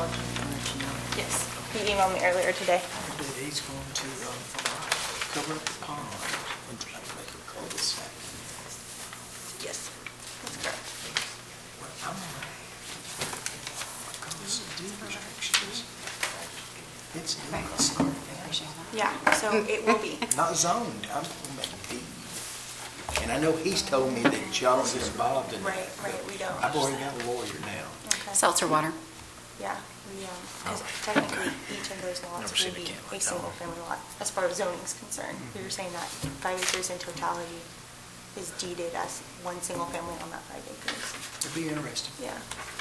knowledge. Yes. He emailed me earlier today. He's going to cover up the pond and try to make a cul-de-sac. Yes. That's correct. Well, I'm all right. Because of deed restrictions. It's legal. Yeah, so it will be. Not zoned. I'm talking about deed. And I know he's told me that y'all don't get involved in that. Right, we don't. I've already got a lawyer now. Okay. Seltzer water. Yeah, because technically each of those lots Never seen will a be camp a like that single one. family lot, as far as zoning is concerned. We were saying that 5 acres in totality is deeded as one single family on that 5 acres. It'd be interesting. Yeah.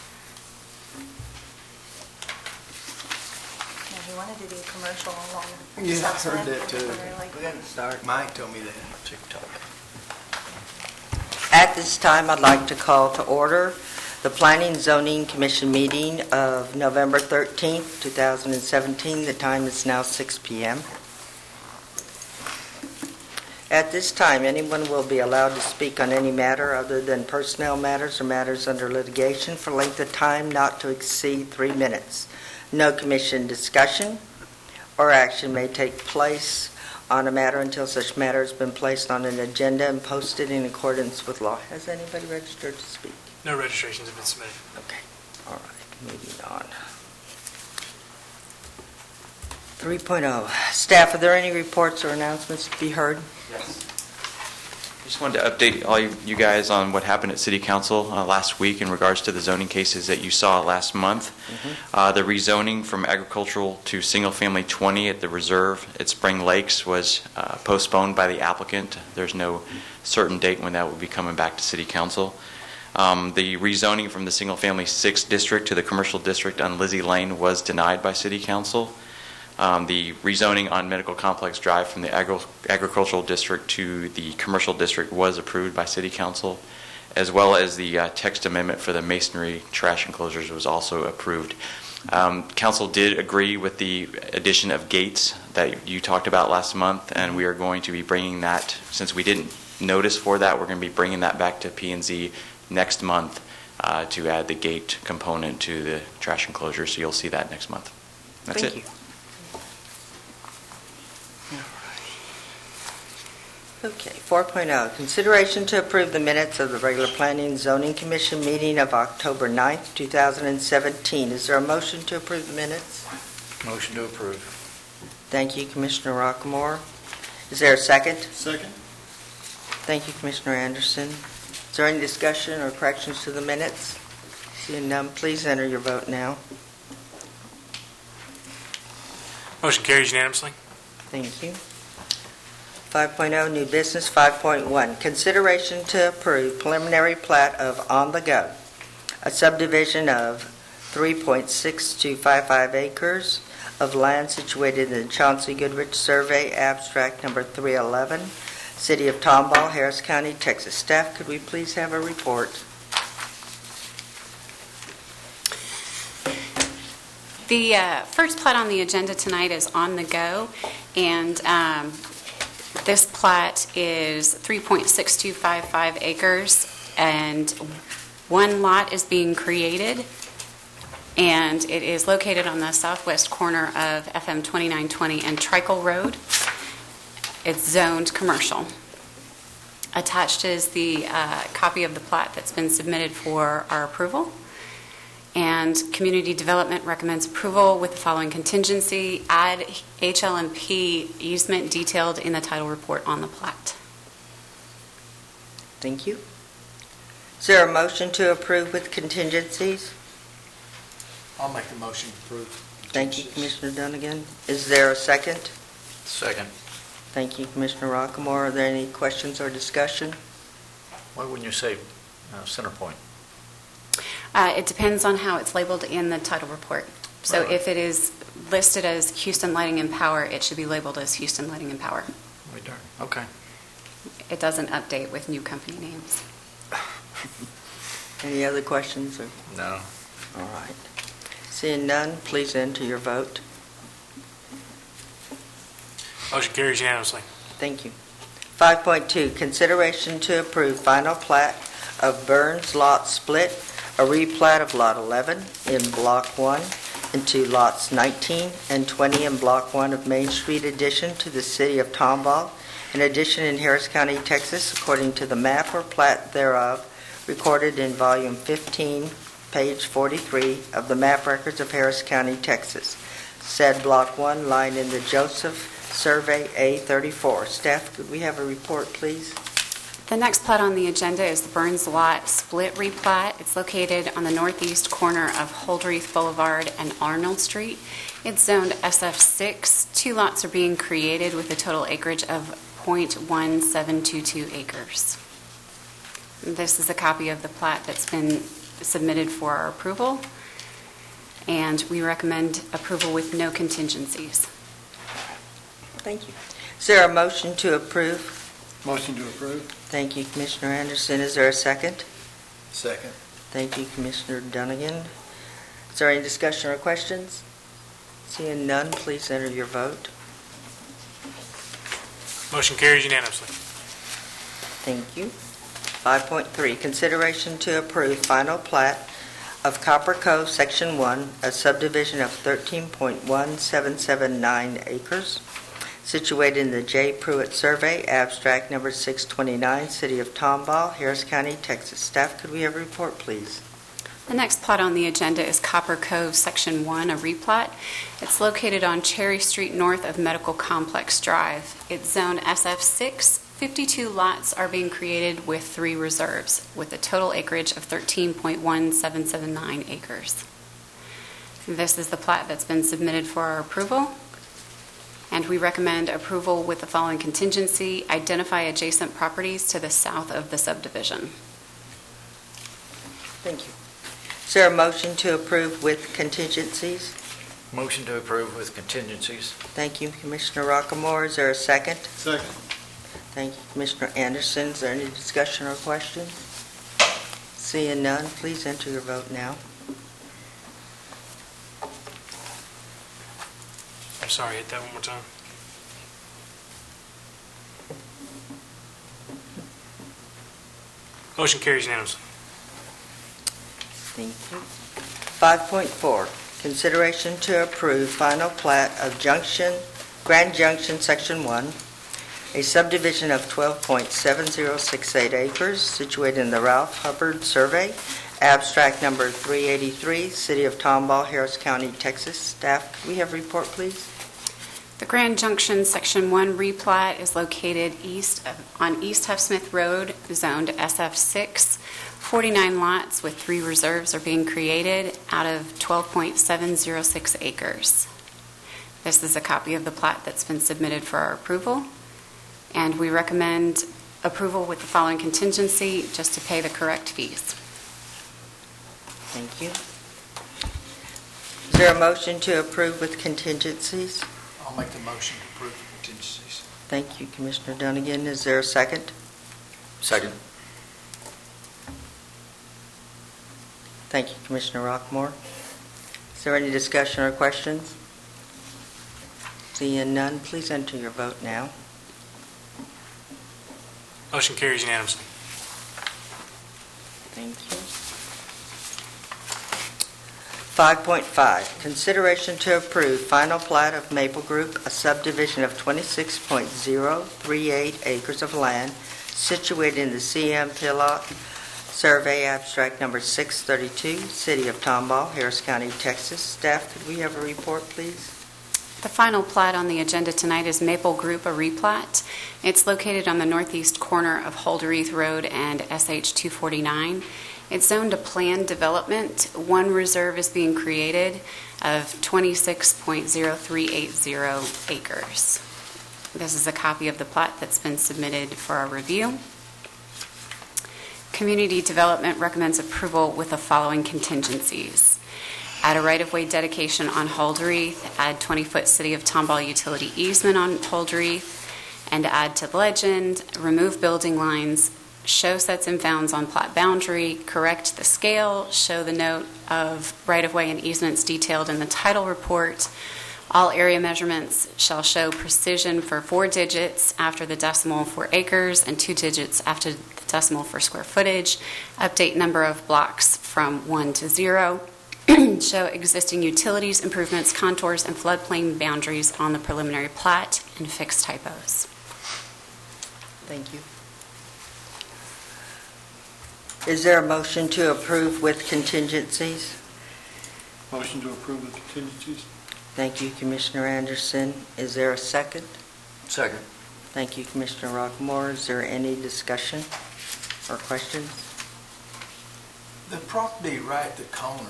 Yeah, he wanted to do commercial along. Yeah, I South heard Smith, that too. and we were like, We got to start. Mike told me that. TikTok. At this time, I'd like to call to order the Planning and Zoning Commission meeting of November 13th, 2017. The time is now 6 p.m. At this time, anyone will be allowed to speak on any matter other than personnel matters or matters under litigation for length of time not to exceed 3 minutes. No commission discussion or action may take place on a matter until such matter has been placed on an agenda and posted in accordance with law. Has anybody registered to speak? No registrations have been submitted. Okay. All right. Moving on. 3.0. Staff, are there any reports or announcements to be heard? Yes. Just wanted to update all you guys on what happened at City Council last week in regards to the zoning cases that you saw last month. The rezoning from agricultural to single-family 20 at the reserve at Spring Lakes was postponed by the applicant. There's no certain date when that will be coming back to City Council. The rezoning from the single-family 6 district to the commercial district on Lizzie Lane was denied by City Council. The rezoning on Medical Complex Drive from the agricultural district to the commercial district was approved by City Council, as well as the text amendment for the masonry trash enclosures was also approved. Council did agree with the addition of gates that you talked about last month, and we are going to be bringing that, since we didn't notice for that, we're going to be bringing that back to P&Z next month to add the gate component to the trash enclosure, so you'll see that next month. That's Thank it. you. Okay, 4.0, consideration to approve the minutes of the regular Planning and Zoning Commission meeting of October 9th, 2017. Is there a motion to approve the minutes? Motion to approve. Thank you, Commissioner Rockamore. Is there a second? Second. Thank you, Commissioner Anderson. Is there any discussion or corrections to the minutes? Seeing none, please enter your vote now. Motion carries unanimously. Thank you. 5.0, new business. 5.1, consideration to approve preliminary plat of On the Go, a subdivision of 3.6255 acres of land situated in the Chauncey Goodrich Survey, abstract number 311, City of Tomball, Harris County, Texas. Staff, could we please have a report? The first plat on the agenda tonight is On the Go, and this plat is 3.6255 acres, and one lot is being created, and it is located on the southwest corner of FM 2920 and Trickle Road. It's zoned commercial. Attached is the copy of the plat that's been submitted for our approval. And Community Development recommends approval with the following contingency: add HL&P easement detailed in the title report on the plat. Thank you. Is there a motion to approve with contingencies? I'll make the motion to approve. Thank you, Commissioner Dunnigan. Is there a second? Second. Thank you, Commissioner Rockamore. Are there any questions or discussion? Why wouldn't you say center point? It depends on how it's labeled in the title report. So Right. if it is listed as Houston Lighting and Power, it should be labeled as Houston Lighting and Power. Wait, darn. Okay. It doesn't update with new company names. Any other questions? No. All right. Seeing none, please enter your vote. Motion carries unanimously. Thank you. 5.2, consideration to approve final plat of Burns Lot Split, a replat of Lot 11 in Block 1 into lots 19 and 20 in Block 1 of Main Street addition to the City of Tomball, in addition in Harris County, Texas, according to the map or plat thereof, recorded in Volume 15, page 43 of the map records of Harris County, Texas. Said Block 1 lying in the Joseph Survey A34. Staff, could we have a report, please? The next plat on the agenda is the Burns Lot Split Replat. It's located on the northeast corner of Holdreath Boulevard and Arnold Street. It's zoned SF6. 2 lots are being created with a total acreage of .1722 acres. This is a copy of the plat that's been submitted for our approval, and we recommend approval with no contingencies. Thank you. Is there a motion to approve? Motion to approve. Thank you, Commissioner Anderson. Is there a second? Second. Thank you, Commissioner Dunnigan. Is there any discussion or questions? Seeing none, please enter your vote. Motion carries unanimously. Thank you. 5.3, consideration to approve final plat of Copper Cove, Section 1, a subdivision of 13.1779 acres, situated in the J. Pruitt Survey, abstract number 629, City of Tomball, Harris County, Texas. Staff, could we have a report, please? The next plat on the agenda is Copper Cove, Section 1, a replat. It's located on Cherry Street north of Medical Complex Drive. It's zone SF6. 52 lots are being created with 3 reserves, with a total acreage of 13.1779 acres. This is the plat that's been submitted for our approval, and we recommend approval with the following contingency: identify adjacent properties to the south of the subdivision. Thank you. Is there a motion to approve with contingencies? Motion to approve with contingencies. Thank you, Commissioner Rockamore. Is there a second? Second. Thank you, Commissioner Anderson. Is there any discussion or questions? Seeing none, please enter your vote now. I'm sorry, hit that one more time. Motion carries unanimously. Thank you. 5.4, consideration to approve final plat of Grand Junction, Section 1, a subdivision of 12.7068 acres situated in the Ralph Hubbard Survey, abstract number 383, City of Tomball, Harris County, Texas. Staff, could we have a report, please? The Grand Junction Section 1 replat is located on East Huffsmith Road, zoned SF6. 49 lots with 3 reserves are being created out of 12.706 acres. This is a copy of the plat that's been submitted for our approval, and we recommend approval with the following contingency, just to pay the correct fees. Thank you. Is there a motion to approve with contingencies? I'll make the motion to approve the contingencies. Thank you, Commissioner Dunnigan. Is there a second? Second. Thank you, Commissioner Rockmore. Is there any discussion or questions? Seeing none, please enter your vote now. Motion carries unanimously. Thank you. 5.5, consideration to approve final plat of Maple Group, a subdivision of 26.038 acres of land situated in the CM Pillock Survey, abstract number 632, City of Tomball, Harris County, Texas. Staff, could we have a report, please? The final plat on the agenda tonight is Maple Group, a replat. It's located on the northeast corner of Holdreath Road and SH 249. It's zoned to planned development. 1 reserve is being created of 26.0380 acres. This is a copy of the plat that's been submitted for our review. Community Development recommends approval with the following contingencies: add a right-of-way dedication on Holdreath, add 20-foot City of Tomball utility easement on Holdreath, and add to the legend, remove building lines, show sets and bounds on plat boundary, correct the scale, show the note of right-of-way and easements detailed in the title report. All area measurements shall show precision for 4 digits after the decimal for acres and 2 digits after the decimal for square footage. Update number of blocks from 1 to 0. show existing utilities, improvements, contours, and floodplain boundaries on the preliminary plat and fix typos. Thank you. Is there a motion to approve with contingencies? Motion to approve with contingencies? Thank you, Commissioner Anderson. Is there a second? Second. Thank you, Commissioner Rockmore. Is there any discussion or questions? The property right at the corner,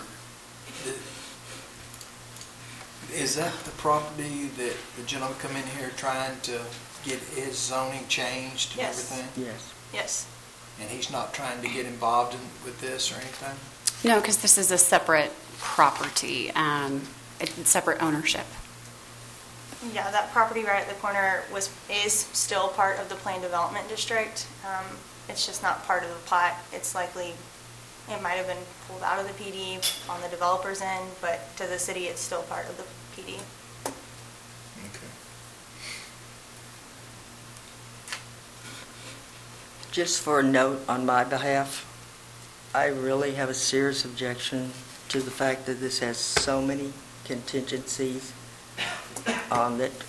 is that the property that the gentleman come in here trying to get his zoning changed and Yes. everything? Yes. Yes. And he's not trying to get involved with this or anything? No, because this is a separate property, it's separate ownership. Yeah, that property right at the corner is still part of the planned development district. It's just not part of the plat. It's likely, it might have been pulled out of the PD on the developer's end, but to the city, it's still part of the PD. Okay. Just for a note on my behalf, I really have a serious objection to the fact that this has so many contingencies on it.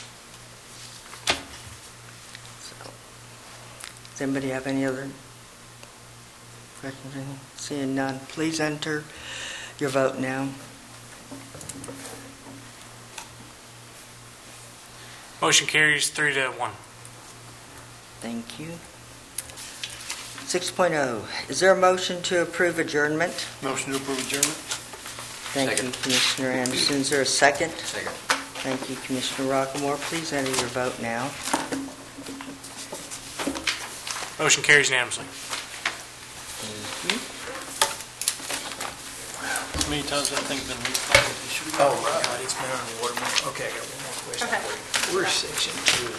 So, does anybody have any other questions? Seeing none, please enter your vote now. Motion carries 3-1. Thank you. 6.0, is there a motion to approve adjournment? Motion to approve adjournment? Thank you, Second. Commissioner Anderson. Is there a second? Second. Thank you, Commissioner Rockmore. Please enter your vote now. Motion carries unanimously. How many times has that thing been recalled? Oh, my God, it's been underwater. Okay, I got one more question. Okay. Where's section 2?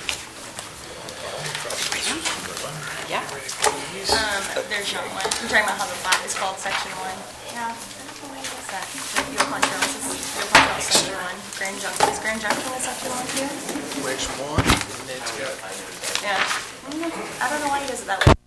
Yeah. There's not one. I'm talking about how the plat is called section 1. Yeah. What's that? Your punch house is section 1. Grand Junction, is Grand Junction in section 1 too? Which one? And it's got Yeah. I don't know why he does it that way.